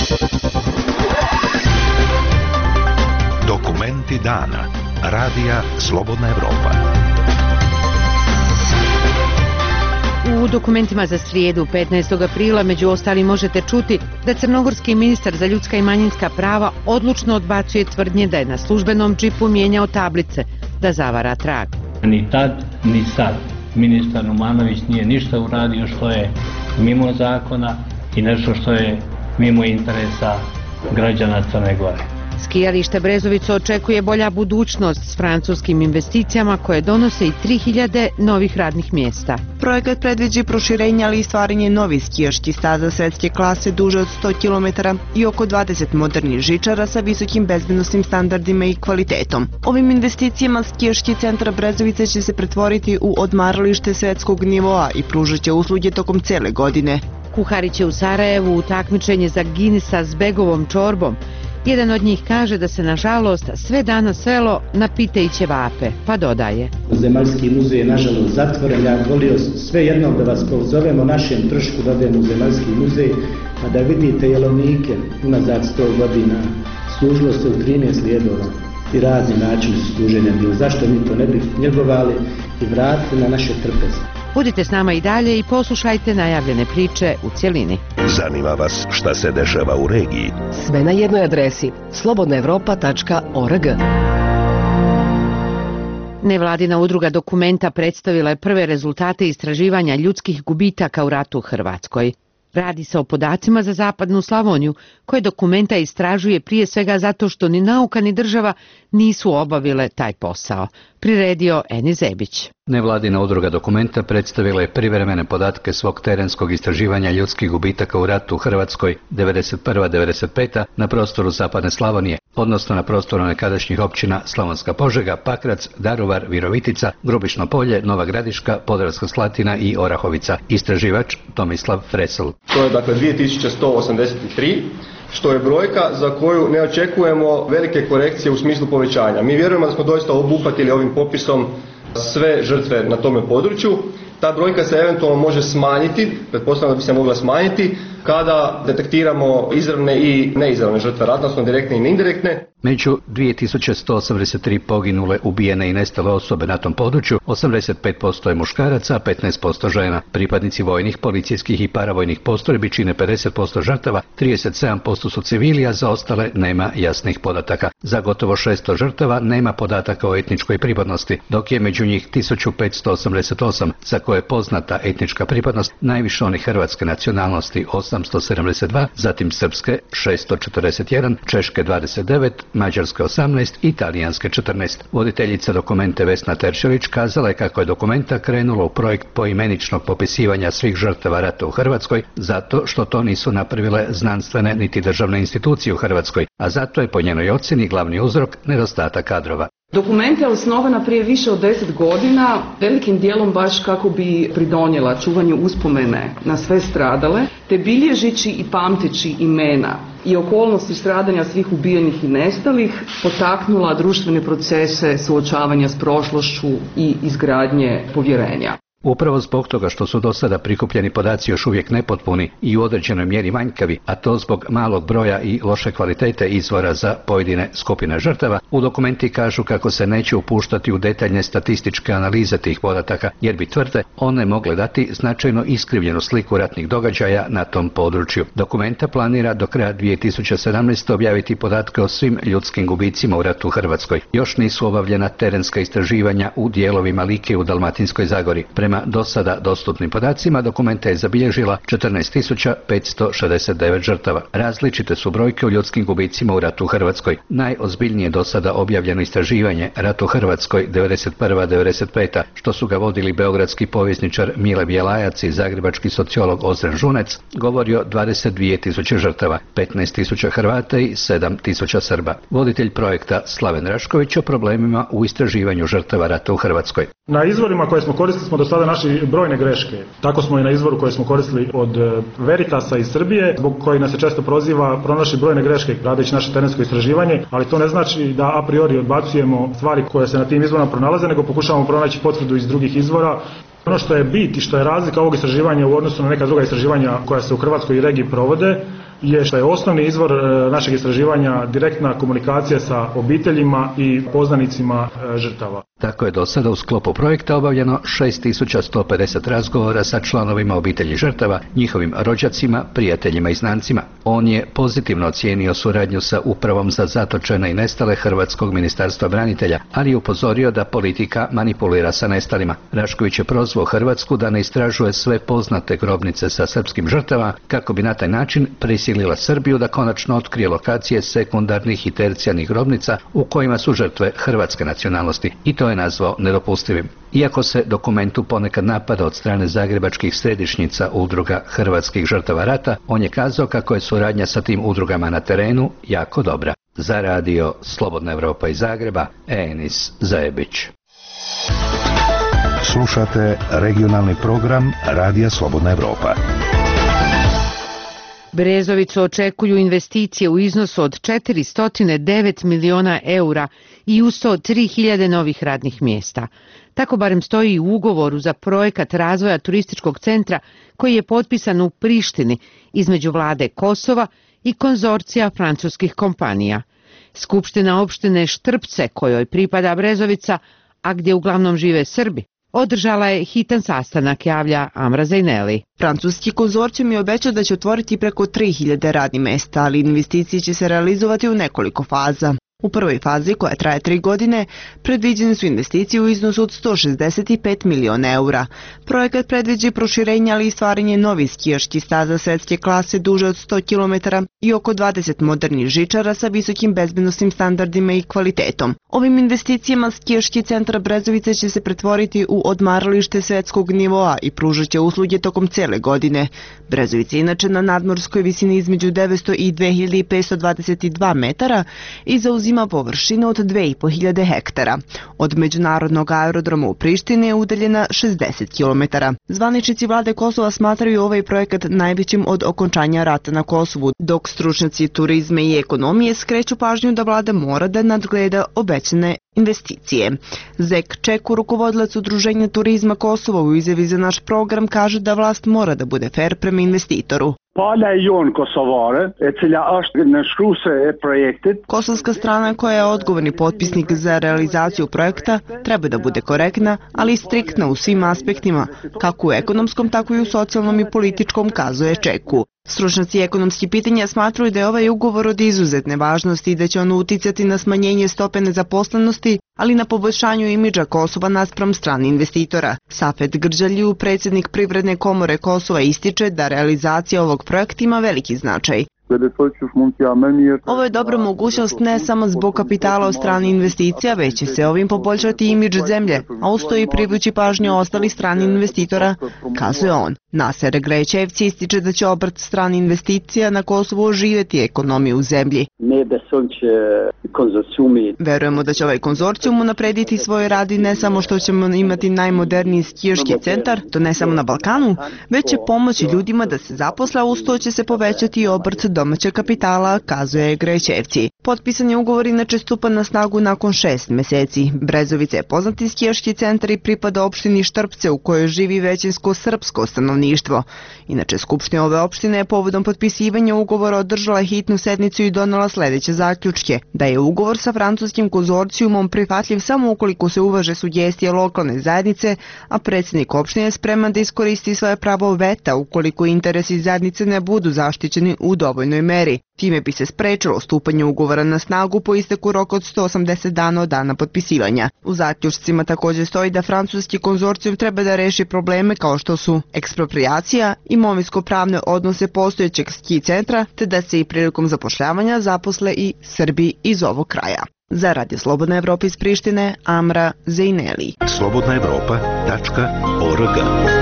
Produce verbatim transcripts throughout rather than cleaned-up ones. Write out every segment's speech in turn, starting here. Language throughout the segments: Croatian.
Dokumenti dana. Radija Slobodna Evropa. U dokumentima za srijedu petnaestog aprila među ostalim možete čuti da crnogorski ministar za ljudska i manjinska prava odlučno odbacuje tvrdnje da je na službenom džipu mijenjao tablice da zavara trag. Ni tad, ni sad ministar Numanović nije ništa uradio što je mimo zakona i nešto što je mimo interesa građana Crne Gore. Skijalište Brezovica očekuje bolja budućnost s francuskim investicijama koje donose i tri hiljade novih radnih mjesta. Projekat predviđa proširenje, ali i stvaranje novih skijaških staza svetske klase duže od sto kilometara i oko dvadeset modernih žičara sa visokim bezbednosnim standardima i kvalitetom. Ovim investicijama skijaški centar Brezovica će se pretvoriti u odmaralište svetskog nivoa i pružat će usluge tokom cele godine. Kuhari će u Sarajevu u takmičenje za Guinnessa s begovom čorbom. Jedan od njih kaže da se nažalost sve danas svelo na pite i ćevape, pa dodaje. Zemaljski muzej je nažalost zatvoren, ja volio sve jednom da vas pozovemo našem trošku da odemo u Zemaljski muzej, a da vidite jelovnike unazad sto godina, služilo se u trinaest lijedova i razni načini su služenja bili. Zašto mi to ne bi njegovali i vratili na naše trpeze? Budite s nama i dalje i poslušajte najavljene priče u cjelini. Zanima vas šta se dešava u regiji? Sve na jednoj adresi slobodna evropa tačka org. Nevladina udruga Dokumenta predstavila je prve rezultate istraživanja ljudskih gubitaka u ratu u Hrvatskoj. Radi se o podacima za zapadnu Slavoniju, koje Dokumenta istražuje prije svega zato što ni nauka ni država nisu obavile taj posao. Priredio Eni Zebić. Nevladina udruga Dokumenta predstavila je privremene podatke svog terenskog istraživanja ljudskih gubitaka u ratu u Hrvatskoj devedeset prva do devedeset peta na prostoru zapadne Slavonije, odnosno na prostoru nekadašnjih općina Slavonska Požega, Pakrac, Daruvar, Virovitica, Grubišno Polje, Nova Gradiška, Podravska Slatina i Orahovica. Istraživač Tomislav Fresl. To je dakle dvije tisuće sto osamdeset tri, što je brojka za koju ne očekujemo velike korekcije u smislu povećanja. Mi vjerujemo da smo doista obuhvatili ovim popisom sve žrtve na tome području. Ta brojka se eventualno može smanjiti, pretpostavljam da bi se mogla smanjiti, kada detektiramo izravne i neizravne žrtve rata, odnosno direktne i indirektne. Među dvije tisuće sto osamdeset tri poginule, ubijene i nestale osobe na tom području, osamdeset pet posto je muškaraca, a petnaest posto žena. Pripadnici vojnih, policijskih i paravojnih postrojbi čine pedeset posto žrtava, trideset sedam posto su civili, a za ostale nema jasnih podataka. Za gotovo šesto žrtava nema podataka o etničkoj pripadnosti, dok je među njih tisuću petsto osamdeset osam za koje je poznata etnička pripadnost, najviše onih hrvatske nacionalnosti osamsto sedamdeset dva, zatim srpske šesto četrdeset jedan, češke dvadeset devet, mađarske osamnaest i talijanske četrnaest. Voditeljica Dokumente Vesna Teršelić kazala je kako je Dokumenta krenulo u projekt poimeničnog popisivanja svih žrtava rata u Hrvatskoj zato što to nisu napravile znanstvene niti državne institucije u Hrvatskoj, a zato je po njenoj ocjeni glavni uzrok nedostatak kadrova. Dokumenta je osnovana prije više od deset godina, velikim dijelom baš kako bi pridonijela čuvanju uspomene na sve stradale, te bilježići i pamteći imena i okolnosti stradanja svih ubijenih i nestalih, potaknula društvene procese suočavanja s prošlošću i izgradnje povjerenja. Upravo zbog toga što su do sada prikupljeni podaci još uvijek nepotpuni i u određenoj mjeri manjkavi, a to zbog malog broja i loše kvalitete izvora za pojedine skupine žrtava, u Dokumenti kažu kako se neće upuštati u detaljne statističke analize tih podataka, jer bi, tvrde, one mogle dati značajno iskrivljenu sliku ratnih događaja na tom području. Dokumenta planira do kraja dvije tisuće sedamnaeste. objaviti podatke o svim ljudskim gubicima u ratu u Hrvatskoj. Još nisu obavljena terenska istraživanja u dijelovima Like u Dalmatinskoj Zagori. Prema do sada dostupnim podacima, Dokumenta je zabilježila četrnaest tisuća petsto šezdeset devet žrtava. Različite su brojke o ljudskim gubicima u ratu u Hrvatskoj. Najozbiljnije do sada objavljeno istraživanje Rat u Hrvatskoj devedeset prva do devedeset peta, što su ga vodili beogradski povjesničar Mile Bjelajac i zagrebački sociolog Ozren Žunec, govori o dvadeset dvije tisuće žrtava, petnaest tisuća Hrvata i sedam tisuća Srba. Voditelj projekta Slaven Rašković o problemima u istraživanju žrtava rata u Hrvatskoj. Na izvorima koje smo koristili smo do sada našli brojne greške. Tako smo i na izvoru koje smo koristili od Veritasa iz Srbije, zbog koji nas se često proziva, pronašli brojne greške radeći naše terensko istraživanje, ali to ne znači da a priori odbacujemo stvari koje se na tim izvorima pronalaze, nego pokušavamo pronaći potvrdu iz drugih izvora. Ono što je bit i što je razlika ovog istraživanja u odnosu na neka druga istraživanja koja se u Hrvatskoj i regiji provode, je što je osnovni izvor našeg istraživanja direktna komunikacija sa obiteljima i poznanicima žrtava. Tako je do sada u sklopu projekta obavljeno šest tisuća sto pedeset razgovora sa članovima obitelji žrtava, njihovim rođacima, prijateljima i znancima. On je pozitivno ocijenio suradnju sa Upravom za zatočene i nestale Hrvatskog ministarstva branitelja, ali je upozorio da politika manipulira sa nestalima. Rašković je prozvao Hrvatsku da ne istražuje sve poznate grobnice sa srpskim žrtava kako bi na taj način prisilila Srbiju da konačno otkrije lokacije sekundarnih i tercijarnih grobnica u kojima su žrtve hrvatske nacionalnosti, i to je nazvao nedopustivim. Iako se dokumentu ponekad napada od strane zagrebačkih središnjica udruga hrvatskih žrtava rata, on je kazao kako je suradnja sa tim udrugama na terenu jako dobra. Za radio Slobodna Evropa iz Zagreba, Enis Zajebić. Slušate regionalni program Radija Slobodna Evropa. Brezovicu očekuju investicije u iznosu od četiristo devet miliona eura i uz to tri hiljade novih radnih mjesta. Tako barem stoji u ugovoru za projekat razvoja turističkog centra koji je potpisan u Prištini između vlade Kosova i konzorcija francuskih kompanija. Skupština opštine Štrpce, kojoj pripada Brezovica, a gdje uglavnom žive Srbi, održala je hitan sastanak, javlja Amra Zejneli. Francuski konzorcijum je obećao da će otvoriti preko tri hiljade radnih mesta, ali investicije će se realizovati u nekoliko faza. U prvoj fazi, koja traje tri godine, predviđene su investicije u iznosu od sto šezdeset pet miliona eura. Projekat predviđa proširenje, ali i stvaranje novih skijaških staza svetske klase duže od sto kilometara i oko dvadeset modernih žičara sa visokim bezbednosnim standardima i kvalitetom. Ovim investicijama skijaški centar Brezovice će se pretvoriti u odmaralište svetskog nivoa i pružat će usluge tokom cele godine. Brezovica je inače na nadmorskoj visini između devetsto i dve hiljade petsto dvadeset dva metara i zauzima ima površine od dve i po hiljade hektara. Od međunarodnog aerodroma u Prištini je udaljena šezdeset kilometara. Zvaničnici vlade Kosova smatraju ovaj projekat najvećim od okončanja rata na Kosovu, dok stručnjaci turizma i ekonomije skreću pažnju da vlada mora da nadgleda obećane investicije. Zek Čeku, rukovodilac Udruženja turizma Kosova, u izjavi za naš program kaže da vlast mora da bude fer prema investitoru. Kosovska strana, koja je odgovorni potpisnik za realizaciju projekta, treba da bude korektna, ali i striktna u svim aspektima, kako u ekonomskom, tako i u socijalnom i političkom, kazuje Čeku. Stručnjaci ekonomskih pitanja smatruju da je ovaj ugovor od izuzetne važnosti i da će on uticati na smanjenje stope nezaposlenosti, ali na poboljšanju imidža Kosova naspram strani investitora. Safet Grđalju, predsjednik Privredne komore Kosova, ističe da realizacija ovog projekta ima veliki značaj. Ovo je dobra mogućnost ne samo zbog kapitala od strane investicija, već će se ovim poboljšati imidž zemlje, a ustoji privući pažnju ostalih strani investitora, kazuje on. Naser Grečevci ističe da će obrt strani investicija na Kosovu oživjeti ekonomiju u zemlji. Verujemo da će ovaj konzorcijum unaprediti svoj rad i ne samo što ćemo imati najmoderniji skijaški centar, to ne samo na Balkanu, već će pomoći ljudima da se zaposle, a usto će se povećati i obrt domaćeg kapitala, kazuje Grečevci. Potpisan je ugovor inače stupa na snagu nakon šest meseci. Brezovica je poznati skijaški centar i pripada opštini Štrpce u kojoj živi većinsko srpsko stanovništvo. Inače, Skupština ove opštine je povodom potpisivanja ugovora održala hitnu sednicu i donela sledeće zaključke: da je ugovor sa francuskim konzorcijumom prihvatljiv samo ukoliko se uvaže sugestije lokalne zajednice, a predsjednik opštine je spreman da iskoristi svoje pravo veta ukoliko interesi zajednice ne budu zaštićeni u dovoljnoj meri. Time bi se sprečilo stupanje ugovora na snagu po isteku roka od sto osamdeset dana od dana potpisivanja. U zaključcima također stoji da francuski konzorcijum treba da reši probleme kao što su eksproprijacija, imovinsko-pravne odnose postojećeg ski centra, te da se i prilikom zapošljavanja zaposle i Srbi iz ovog kraja. Za Radio Slobodna Evropa iz Prištine, Amra Zejneli. slobodna evropa tačka org.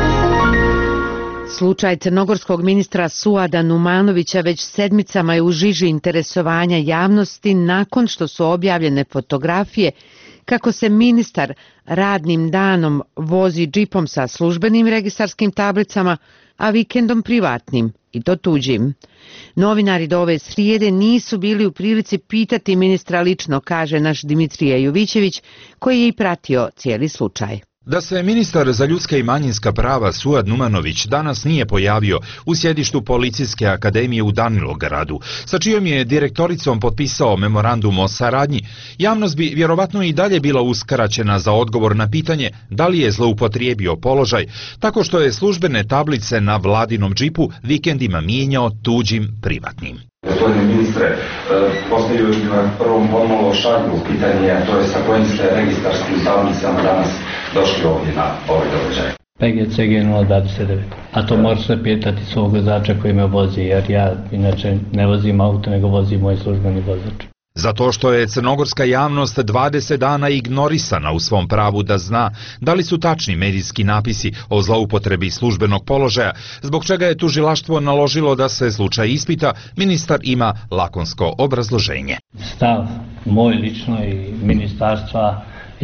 Slučaj crnogorskog ministra Suada Numanovića već sedmicama je u žiži interesovanja javnosti nakon što su objavljene fotografije kako se ministar radnim danom vozi džipom sa službenim registarskim tablicama, a vikendom privatnim, i to tuđim. Novinari do ove srijede nisu bili u prilici pitati ministra lično, kaže naš Dimitrije Jovićević, koji je i pratio cijeli slučaj. Da se ministar za ljudska i manjinska prava Suad Numanović danas nije pojavio u sjedištu Policijske akademije u Danilogradu, sa čijom je direktoricom potpisao memorandum o saradnji, javnost bi vjerovatno i dalje bila uskraćena za odgovor na pitanje da li je zloupotrijebio položaj, tako što je službene tablice na vladinom džipu vikendima mijenjao tuđim privatnim. Gospodine ministre, postavio bih vam prvom pomalo šalju pitanje, a to je sa kojim ste registarskim tablicama danas došli ovdje na ovaj događaj. P G C G nula dvadeset devet. A to može se pitati svog vozača koji me vozi, jer ja inače ne vozim auto, nego vozim moj službeni vozač. Zato što je crnogorska javnost dvadeset dana ignorisana u svom pravu da zna da li su tačni medijski napisi o zloupotrebi službenog položaja, zbog čega je tužilaštvo naložilo da se slučaj ispita, ministar ima lakonsko obrazloženje. Stav moj lično i ministarstva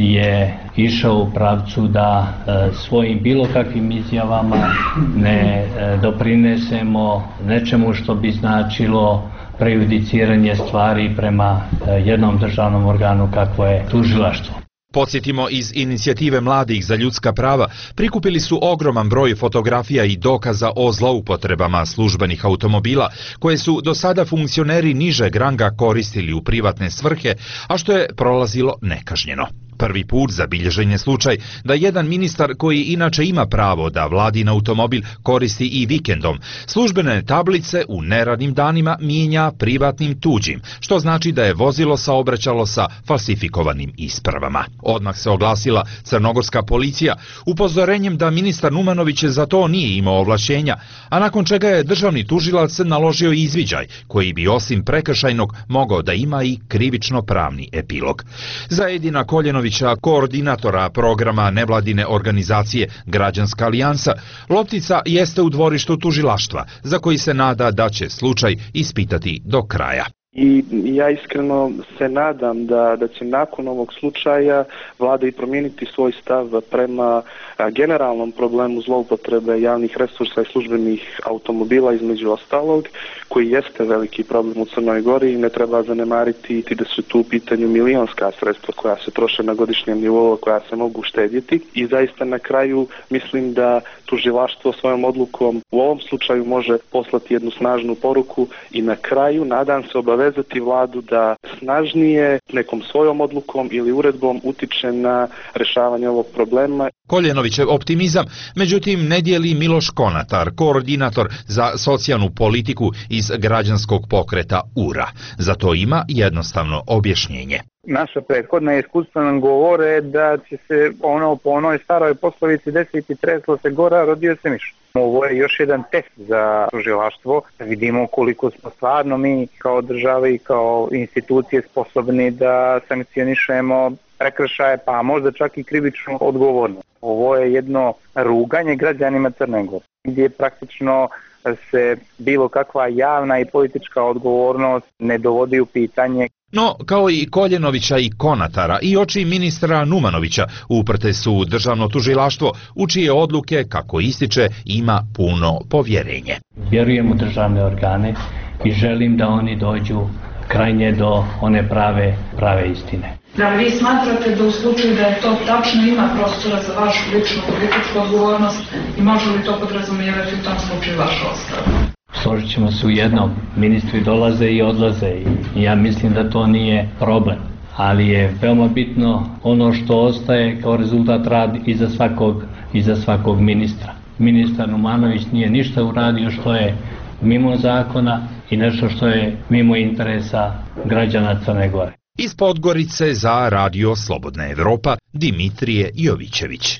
je išao u pravcu da e, svojim bilo kakvim izjavama ne e, doprinesemo nečemu što bi značilo prejudiciranje stvari prema e, jednom državnom organu kakvo je tužilaštvo. Podsjetimo, iz inicijative Mladih za ljudska prava prikupili su ogroman broj fotografija i dokaza o zloupotrebama službenih automobila koje su do sada funkcioneri nižeg ranga koristili u privatne svrhe, a što je prolazilo nekažnjeno. Prvi put zabilježen je slučaj da jedan ministar koji inače ima pravo da vladin automobil koristi i vikendom, službene tablice u neradnim danima mijenja privatnim tuđim, što znači da je vozilo saobraćalo sa falsifikovanim ispravama. Odmah se oglasila crnogorska policija upozorenjem da ministar Numanović za to nije imao ovlašćenja, a nakon čega je državni tužilac naložio izviđaj koji bi osim prekršajnog mogao da ima i krivično-pravni epilog. Za Edina Koljenovića, koordinatora programa nevladine organizacije Građanska alijansa, loptica jeste u dvorištu tužilaštva, za koji se nada da će slučaj ispitati do kraja. I ja iskreno se nadam da, da će nakon ovog slučaja vlada i promijeniti svoj stav prema a, generalnom problemu zloupotrebe javnih resursa i službenih automobila, između ostalog, koji jeste veliki problem u Crnoj Gori i ne treba zanemariti da su tu u pitanju milionska sredstva koja se troše na godišnjem nivou, koja se mogu štedjeti. I zaista na kraju mislim da tužilaštvo svojom odlukom u ovom slučaju može poslati jednu snažnu poruku i na kraju nadam se obavezati vladu da snažnije nekom svojom odlukom ili uredbom utiče na rješavanje ovog problema. Koljenovićev optimizam, međutim, ne dijeli Miloš Konatar, koordinator za socijalnu politiku iz građanskog pokreta U R A. Za to ima jednostavno objašnjenje. Naša prethodna iskustva nam govore da će se ono po onoj staroj poslovici desiti treslo se gora, rodio se miš. Ovo je još jedan test za tužilaštvo. Vidimo koliko smo stvarno mi kao država i kao institucije sposobni da sankcionišemo prekršaje, pa možda čak i krivičnu odgovornost. Ovo je jedno ruganje građanima Crne Gore, gdje praktično se bilo kakva javna i politička odgovornost ne dovodi u pitanje. No, kao i Koljenovića i Konatara i oči ministra Numanovića uprte su državno tužilaštvo, u čije odluke, kako ističe, ima puno povjerenje. Vjerujem u državne organe i želim da oni dođu krajnje do one prave, prave istine. Da li vi smatrate da u slučaju da je to tačno ima prostora za vašu ličnu političku odgovornost i može li to podrazumijevati u tom slučaju vašu ostavku? Složit ćemo se u jednom, ministri dolaze i odlaze i ja mislim da to nije problem, ali je veoma bitno ono što ostaje kao rezultat rad iza svakog, iza svakog ministra. Ministar Numanović nije ništa uradio što je mimo zakona i nešto što je mimo interesa građana Crne Gore. Iz Podgorice za Radio Slobodna Evropa, Dimitrije Jovićević.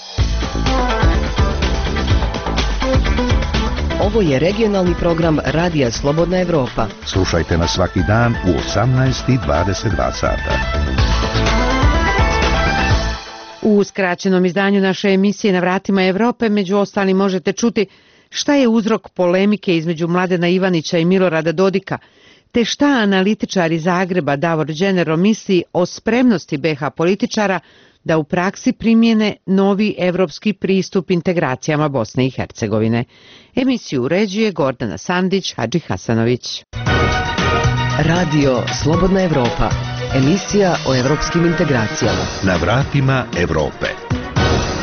Ovo je regionalni program Radija Slobodna Evropa. Slušajte nas svaki dan u osamnaest i dvadeset dva sata. U skraćenom izdanju naše emisije Na vratima Evrope među ostalim možete čuti šta je uzrok polemike između Mladena Ivanića i Milorada Dodika, te šta analitičar iz Zagreba Davor Đenero misli o spremnosti B H političara da u praksi primjene novi evropski pristup integracijama Bosne i Hercegovine. Emisiju uređuje Gordana Sandić, Hadži Hasanović. Radio Slobodna Evropa, emisija o evropskim integracijama. Na vratima Evrope.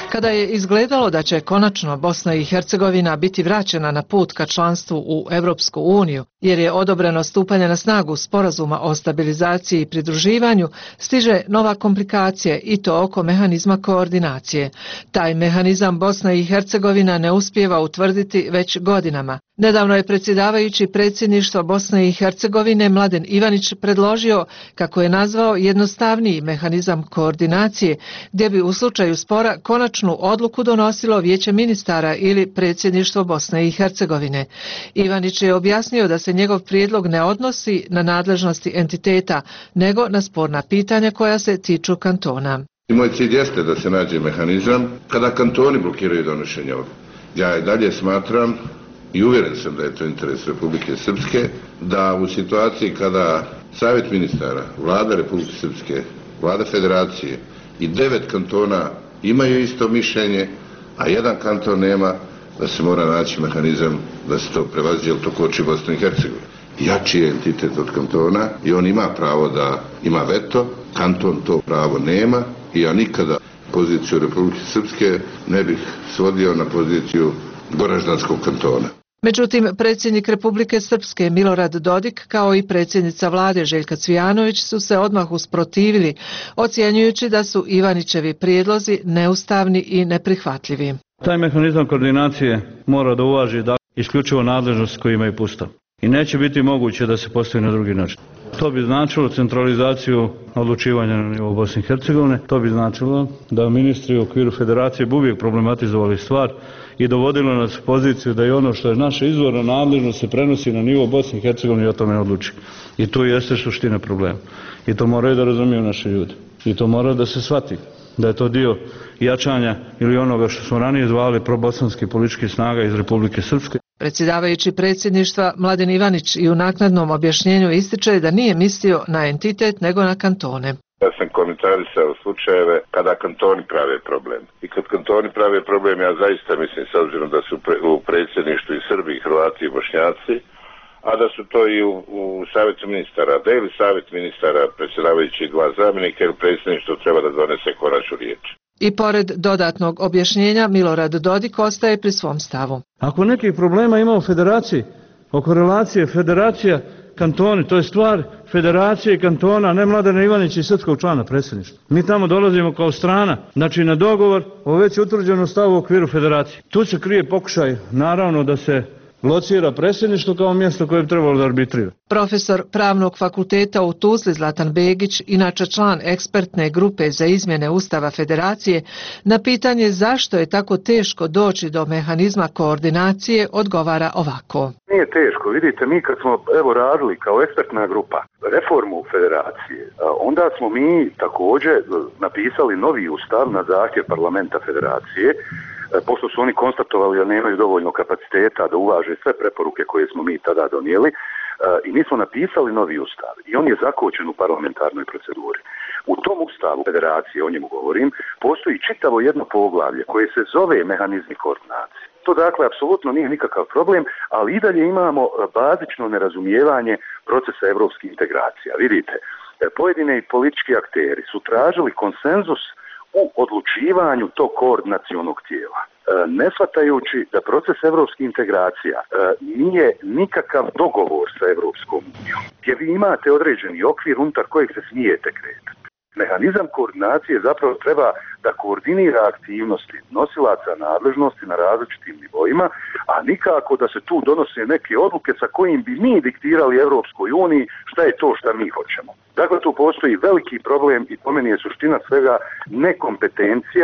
Kada je izgledalo da će konačno Bosna i Hercegovina biti vraćena na put ka članstvu u Europsku uniju, jer je odobreno stupanje na snagu sporazuma o stabilizaciji i pridruživanju, stiže nova komplikacija i to oko mehanizma koordinacije. Taj mehanizam Bosna i Hercegovina ne uspijeva utvrditi već godinama. Nedavno je predsjedavajući predsjedništva Bosne i Hercegovine Mladen Ivanić predložio, kako je nazvao, jednostavniji mehanizam koordinacije, gdje bi u slučaju spora konačnu odluku donosilo Vijeće ministara ili predsjedništvo Bosne i Hercegovine. Ivanić je objasnio da se njegov prijedlog ne odnosi na nadležnosti entiteta, nego na sporna pitanja koja se tiču kantona. I moj cilj jeste da se nađe mehanizam kada kantoni blokiraju donošenje ovdje. Ja i dalje smatram i uvjeren sam da je to interes Republike Srpske, da u situaciji kada Savjet ministara, Vlada Republike Srpske, Vlada Federacije i devet kantona imaju isto mišljenje, a jedan kanton nema, da se mora naći mehanizam da se to prevaziđe, jer to koči Bosnu i Hercegovinu. Jači je entitet od kantona i on ima pravo da ima veto, kanton to pravo nema i ja nikada poziciju Republike Srpske ne bih svodio na poziciju Goraždanskog kantona. Međutim, predsjednik Republike Srpske Milorad Dodik kao i predsjednica vlade Željka Cvijanović su se odmah usprotivili, ocjenjujući da su Ivanićevi prijedlozi neustavni i neprihvatljivi. Taj mehanizam koordinacije mora da uvaži da isključivo nadležnost koju imaju Ustav. I neće biti moguće da se postavi na drugi način. To bi značilo centralizaciju odlučivanja na nivou Bosne i Hercegovine. To bi značilo da ministri u okviru federacije bi uvijek problematizovali stvar i dovodilo nas u poziciju da i ono što je naša izvorna nadležnost se prenosi na nivo Bosne i Hercegovine i o tome odluči. I tu jeste suština problema. I to moraju da razumiju naši ljudi. I to mora da se shvati da je to dio jačanja ili onoga što smo ranije zvali probosanskih političkih snaga iz Republike Srpske. Predsjedavajući predsjedništva Mladen Ivanić i u naknadnom objašnjenju ističe da nije mislio na entitet nego na kantone. Ja sam komentarisao slučajeve kada kantoni prave problem. I kad kantoni prave problem, ja zaista mislim, s obzirom da su u predsjedništvu i Srbi, i Hrvati i Bošnjaci, a da su to i u, u savjetu ministara, da ili savjet ministara, predsjedavajući dva zamjenika ili predsjedništvo treba da donese konačnu riječ. I pored dodatnog objašnjenja, Milorad Dodik ostaje pri svom stavu. Ako nekih problema ima u federaciji, oko relacije federacija, kantoni, to je stvar federacije i kantona, ne Mladena Ivanića i srpskog člana predsjedništva. Mi tamo dolazimo kao strana, znači na dogovor o već utvrđenom stavu u okviru federacije. Tu se krije pokušaj, naravno, da se locira predsjedništvo kao mjesto koje bi trebalo da arbitrira. Profesor Pravnog fakulteta u Tuzli Zlatan Begić, inače član ekspertne grupe za izmjene Ustava Federacije, na pitanje zašto je tako teško doći do mehanizma koordinacije odgovara ovako. Nije teško, vidite, mi kad smo evo radili kao ekspertna grupa reformu Federacije, onda smo mi također napisali novi ustav na zahtjev parlamenta Federacije, pošto su oni konstatovali da nemaju dovoljno kapaciteta da uvaže sve preporuke koje smo mi tada donijeli, i mi smo napisali novi ustav i on je zakočen u parlamentarnoj proceduri. U tom ustavu Federacije, o njemu govorim, postoji čitavo jedno poglavlje koje se zove mehanizmi koordinacije. To dakle apsolutno nije nikakav problem, ali i dalje imamo bazično nerazumijevanje procesa evropskih integracija. Vidite, pojedine politički akteri su tražili konsenzus u odlučivanju tog koordinacionog tijela, ne shvatajući da proces evropskih integracija nije nikakav dogovor sa Evropskom unijom, gdje vi imate određeni okvir unutar kojeg se smijete kretati. Mehanizam koordinacije zapravo treba da koordinira aktivnosti nosilaca nadležnosti na različitim nivoima, a nikako da se tu donose neke odluke sa kojim bi mi diktirali Evropskoj uniji šta je to šta mi hoćemo. Dakle, tu postoji veliki problem i po meni je suština svega nekompetencija.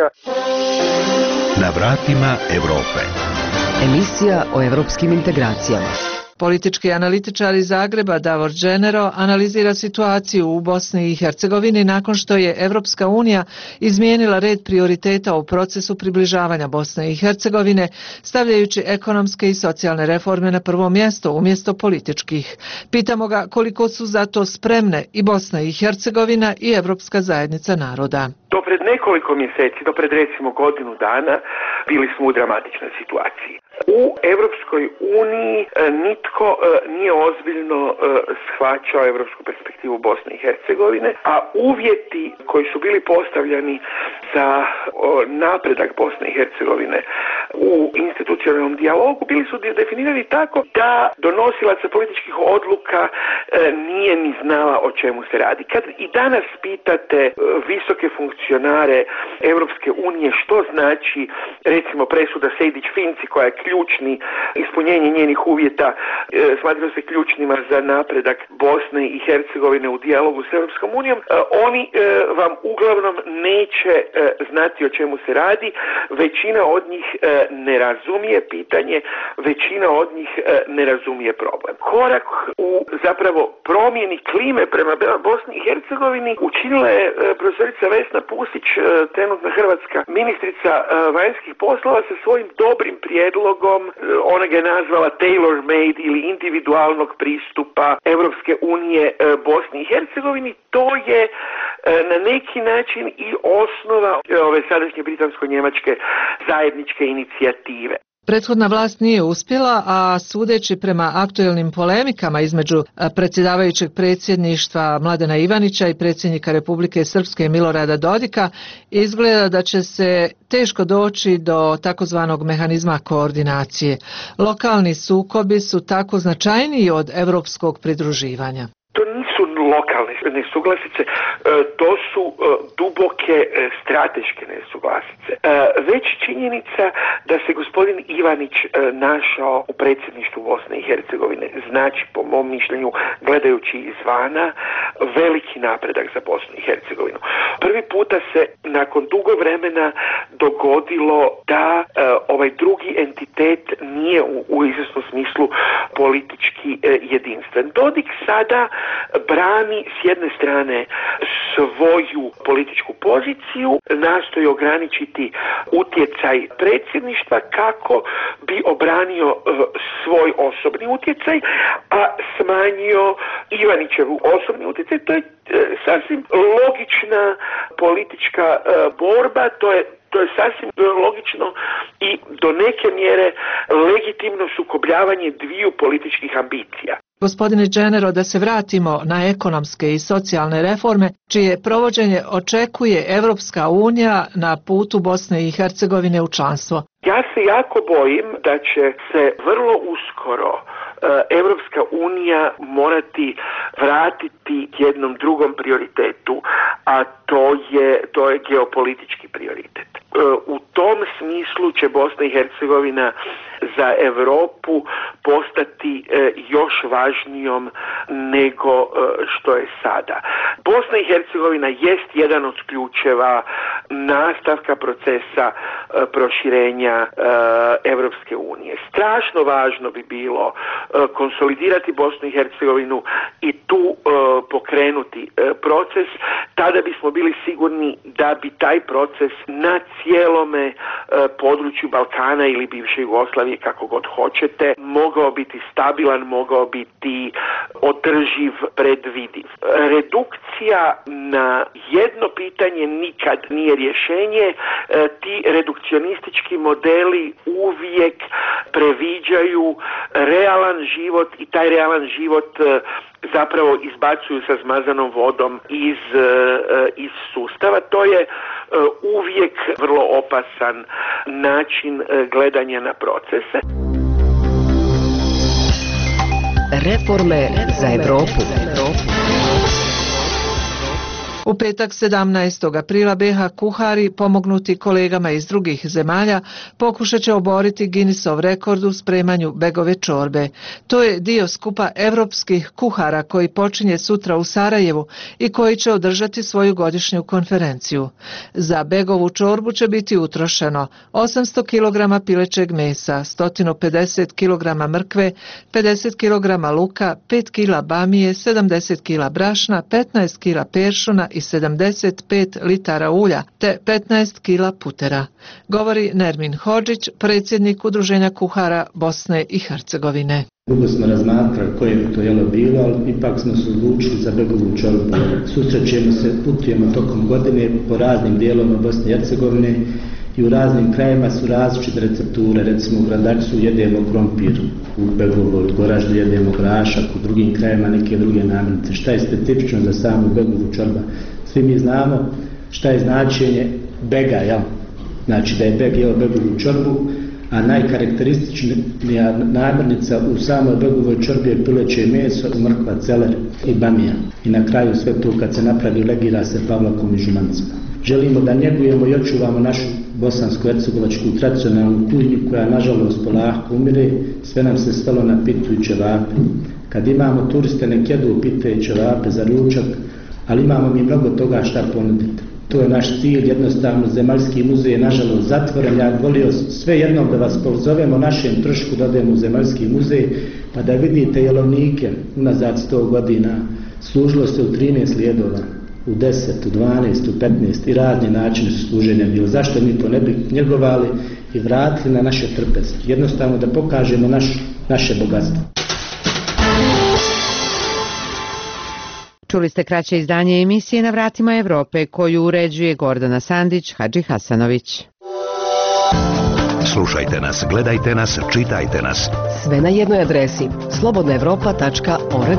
Na vratima Evrope. Emisija o evropskim integracijama. Politički analitičar iz Zagreba Davor Dženero analizira situaciju u Bosni i Hercegovini nakon što je Evropska unija izmijenila red prioriteta u procesu približavanja Bosne i Hercegovine, stavljajući ekonomske i socijalne reforme na prvo mjesto umjesto političkih. Pitamo ga koliko su za to spremne i Bosna i Hercegovina i Evropska zajednica naroda. Do pred nekoliko mjeseci, do pred recimo godinu dana, bili smo u dramatičnoj situaciji. U Evropskoj uniji ni nitko e, nije ozbiljno e, shvaćao evropsku perspektivu Bosne i Hercegovine, a uvjeti koji su bili postavljani za o, napredak Bosne i Hercegovine u institucionalnom dijalogu bili su definirani tako da donosilaca političkih odluka e, nije ni znala o čemu se radi. Kad i danas pitate e, visoke funkcionare Evropske unije što znači recimo presuda Sejdić-Finci koja je ključni, ispunjenje njenih uvjeta e, smatraju se ključnima za napredak Bosne i Hercegovine u dijalogu s Evropskom unijom, e, oni e, vam uglavnom neće e, znati o čemu se radi, većina od njih e, ne razumije pitanje, većina od njih e, ne razumije problem. Korak u zapravo promjeni klime prema Bosni i Hercegovini učinila je e, profesorica Vesna Pusić, e, trenutna hrvatska ministrica e, vanjskih poslova sa svojim dobrim prijedlogom, e, ona ga je nazvala tailor-made ili individualnog pristupa Evropske unije e, Bosni i Hercegovini. To je e, na neki način i osnova e, ove sadašnje britansko-njemačke zajedničke inicijative. Prethodna vlast nije uspjela, a sudeći prema aktuelnim polemikama između predsjedavajućeg predsjedništva Mladena Ivanića i predsjednika Republike Srpske Milorada Dodika, izgleda da će se teško doći do takozvanog mehanizma koordinacije. Lokalni sukobi su tako značajniji od europskog pridruživanja. To nisu lokalne nesuglasice, to su duboke strateške nesuglasice. Već činjenica da se gospodin Ivanić našao u predsjedništvu Bosne i Hercegovine znači, po mom mišljenju, gledajući izvana, veliki napredak za Bosnu i Hercegovinu. Prvi puta se nakon dugo vremena dogodilo da ovaj drugi entitet nije u, u izvjesnom smislu politički jedinstven. Dodik sada brani s jedne strane svoju političku poziciju, nastoji ograničiti utjecaj predsjedništva kako bi obranio uh, svoj osobni utjecaj, a smanjio Ivanićevu osobni utjecaj. To je uh, sasvim logična politička uh, borba, to je To je sasvim logično i do neke mjere legitimno sukobljavanje dviju političkih ambicija. Gospodine Dženero, da se vratimo na ekonomske i socijalne reforme, čije provođenje očekuje Evropska unija na putu Bosne i Hercegovine u članstvo. Ja se jako bojim da će se vrlo uskoro Evropska unija morati vratiti jednom drugom prioritetu, a to je, to je geopolitički prioritet. U tom smislu će Bosna i Hercegovina za Europu postati još važnijom nego što je sada. Bosna i Hercegovina jest jedan od ključeva nastavka procesa proširenja Evropske unije. Strašno važno bi bilo konsolidirati Bosnu i Hercegovinu i tu pokrenuti proces, tada bismo bili sigurni da bi taj proces na cijelome području Balkana ili bivše Jugoslavije, kako god hoćete, mogao biti stabilan, mogao biti održiv, predvidiv. Redukcija na jedno pitanje nikad nije rješenje. Ti redukcionistički modeli uvijek previđaju realan život i taj realan život zapravo izbacuju sa zmazanom vodom iz, iz sustava. To je uvijek vrlo opasan način gledanja na procese. Reforme za Evropu. U petak sedamnaestog aprila be ha kuhari, pomognuti kolegama iz drugih zemalja, pokušat će oboriti Guinnessov rekord u spremanju begove čorbe. To je dio skupa evropskih kuhara koji počinje sutra u Sarajevu i koji će održati svoju godišnju konferenciju. Za begovu čorbu će biti utrošeno osamsto kilograma pilećeg mesa, sto pedeset kilograma mrkve, pedeset kilograma luka, pet kilograma bamije, sedamdeset kilograma brašna, petnaest kilograma peršuna i sedamdeset pet litara ulja te petnaest kilograma putera, govori Nermin Hodžić, predsjednik Udruženja kuhara Bosne i Hercegovine. Dugo smo razmatrali koje bi to jelo bilo, ali ipak smo se odlučili za begovu čorbu. Susrećemo se, putujemo tokom godine po raznim dijelovima Bosne i Hercegovine i u raznim krajima su različite recepture. Recimo u Gradačcu jedemo krompir, u Begovoj, u Goraždu jedemo grašak, u drugim krajima neke druge namirnice. Šta je specifično za samu Begovu čorba? Svi mi znamo šta je značenje bega, jel? Znači da je beg jeo Begovu čorbu, a najkarakterističnija namirnica u samoj Begovoj čorbi je pileće meso, mrkva, celer i bamija. I na kraju sve to kad se napravi legira se pavlakom i žumancima. Želimo da njegujemo i očuvamo našu bosansko-hercegovačku tradicionalnu kuhinju koja nažalost polako umire, sve nam se stalo na pitu i ćevape. Kad imamo turiste nek jedu pite i ćevape za ručak, ali imamo mi mnogo toga šta ponuditi. To je naš cilj, jednostavno Zemaljski muzej je nažalost zatvoren. Ja volio sve jednom da vas pozovemo našem trošku da odemo u Zemaljski muzej pa da vidite jelovnike unazad sto godina. Služilo se u trinaest lijedova, u deset, u dvanaest, u petnaest i razni načini su služenja bilo. Zašto mi to ne bi njegovali i vratili na naše trpeze? Jednostavno da pokažemo naš, naše bogatstvo. Čuli ste kraće izdanje emisije Na vratima Evrope koju uređuje Gordana Sandić, Hadži Hasanović. Slušajte nas, gledajte nas, čitajte nas. Sve na jednoj adresi slobodna evropa tačka org.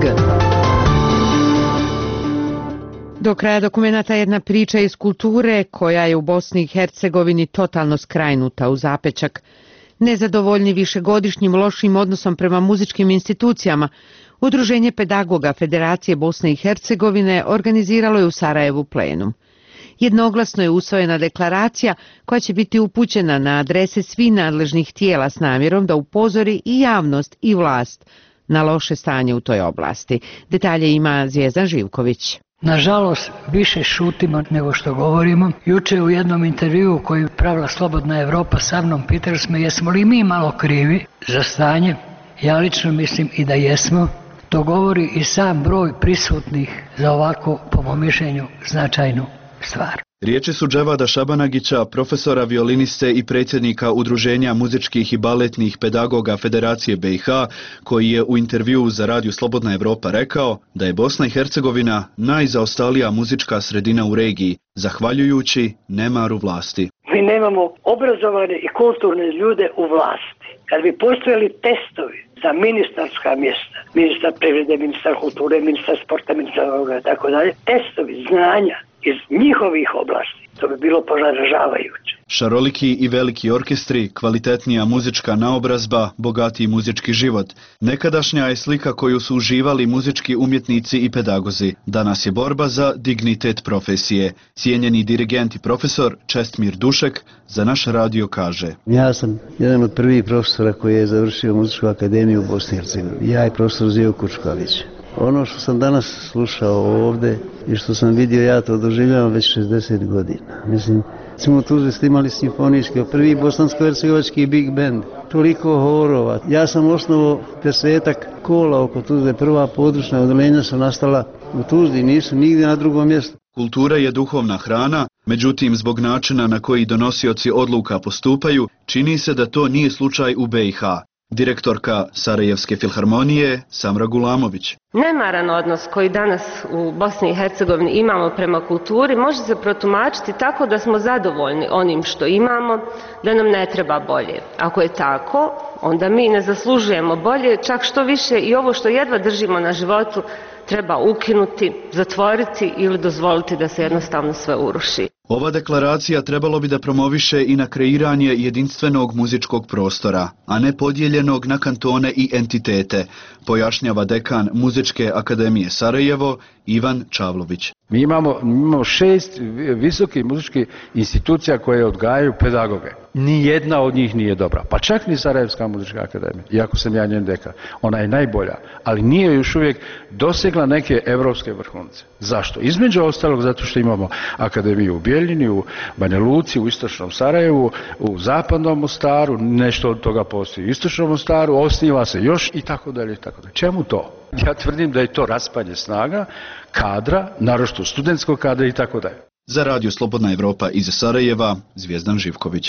Do kraja dokumenta jedna priča iz kulture koja je u Bosni i Hercegovini totalno skrajnuta u zapečak. Nezadovoljni višegodišnjim lošim odnosom prema muzičkim institucijama, Udruženje pedagoga Federacije Bosne i Hercegovine organiziralo je u Sarajevu plenum. Jednoglasno je usvojena deklaracija koja će biti upućena na adrese svih nadležnih tijela s namjerom da upozori i javnost i vlast na loše stanje u toj oblasti. Detalje ima Zvijezdan Živković. Nažalost, više šutimo nego što govorimo. Juče u jednom intervjuu koji je pravila Slobodna Evropa sa mnom pitali smo jesmo li mi malo krivi za stanje. Ja lično mislim i da jesmo. To govori i sam broj prisutnih za ovako, po mom mišljenju, značajnu stvar. Riječi su Dževada Šabanagića, profesora violiniste i predsjednika Udruženja muzičkih i baletnih pedagoga Federacije B i H, koji je u intervjuu za Radio Slobodna Evropa rekao da je Bosna i Hercegovina najzaostalija muzička sredina u regiji, zahvaljujući nemaru vlasti. Mi nemamo obrazovane i kulturne ljude u vlasti. Kad bi postojali testovi za ministarska mjesta, ministar privrede, ministar kulture, ministar sporta, ministar ovoga, tako dalje, testovi znanja iz njihovih oblasti, to bi bilo poražavajuće. Šaroliki i veliki orkestri, kvalitetnija muzička naobrazba, bogatiji muzički život. Nekadašnja je slika koju su uživali muzički umjetnici i pedagozi. Danas je borba za dignitet profesije. Cijenjeni dirigent i profesor Čestmir Dušek za naš radio kaže: Ja sam jedan od prvih profesora koji je završio muzičku akademiju u Bosni i Hercegovini. Ja i profesor Zio Kučkalić. Ono što sam danas slušao ovdje i što sam vidio, ja to doživljavam već šezdeset godina. Mislim, smo tu ste imali simfonijski, prvi bosansko-hercegovački big band, toliko horova. Ja sam osnovao desetak kola oko Tuzle, prva područna odeljenja su nastala u Tuzli, nisu nigdje na drugom mjestu. Kultura je duhovna hrana, međutim zbog načina na koji donosioci odluka postupaju, čini se da to nije slučaj u B i H. Direktorka Sarajevske filharmonije Samra Gulamović. Nemaran odnos koji danas u Bosni i Hercegovini imamo prema kulturi može se protumačiti tako da smo zadovoljni onim što imamo, da nam ne treba bolje. Ako je tako, onda mi ne zaslužujemo bolje, čak što više i ovo što jedva držimo na životu treba ukinuti, zatvoriti ili dozvoliti da se jednostavno sve uruši. Ova deklaracija trebalo bi da promoviše i na kreiranje jedinstvenog muzičkog prostora, a ne podijeljenog na kantone i entitete, pojašnjava dekan Muzičke akademije Sarajevo Ivan Čavlović. Mi imamo, imamo šest visokih muzičkih institucija koje odgajaju pedagoge. Nijedna od njih nije dobra, pa čak ni Sarajevska muzička akademija, iako sam ja njen dekan. Ona je najbolja, ali nije još uvijek dosegla neke evropske vrhunce. Zašto? Između ostalog zato što imamo akademiju u Bijeljini, u Banja Luci, u istočnom Sarajevu, u zapadnom Mostaru, nešto od toga postoji u istočnom Mostaru, osniva se još i tako dalje i tako dalje. Čemu to? Ja tvrdim da je to raspanje snaga, kadra, naročito studentskog kadra i tako dalje. Za Radio Slobodna Evropa iz Sarajeva, Zvijezdan Živković.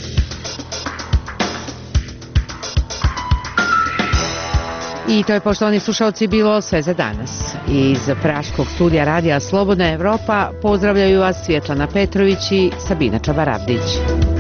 I to je, poštovani slušalci, bilo sve za danas. Iz praškog studija Radija Slobodna Evropa pozdravljaju vas Svjetlana Petrović i Sabina Čabarabdić.